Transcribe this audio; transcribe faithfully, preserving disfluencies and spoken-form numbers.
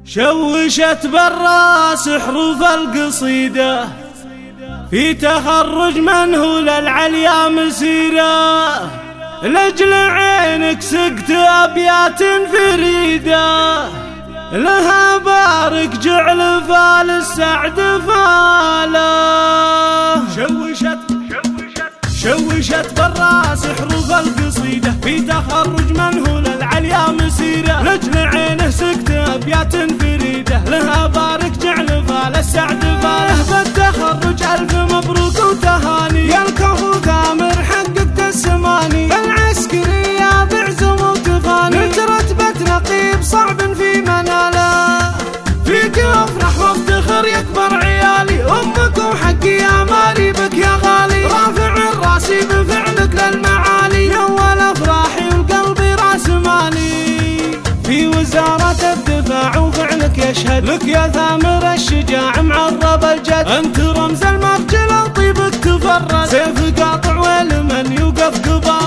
شوشت بالراس حروف القصيدة في تخرج منهول العليا مسيرة، لأجل عينك سقت أبيات فريدة، لها بارك جعل فال السعد فاله. شوشت شوشت بالراس حروف القصيدة في تخرج منهول العليا مسيرة، لأجل عينه سقت أبيات فريدة، لها بارك جعل فال السعد فاله. بالتخرج ألف مبروك وتهاني، يا الكفو ثامر حققت السماني، بالعسكرية بعزم وتفاني، نترتبت نقيب صعب في مناله، فيك أفرح وافتخر يكبر عيالي، أمك وحقي يا مالي بك يا غالي، رافع راسي بفعلك للمعالي، يا أول أفراحي وقلبي راس مالي، في وزارة الدفاع وفعلك يشهد لك يا ثامر الشجاع معرب الجد، أنت رمز المرجل وطيبك تفرد، سيف قاطع والمن يوقف قبال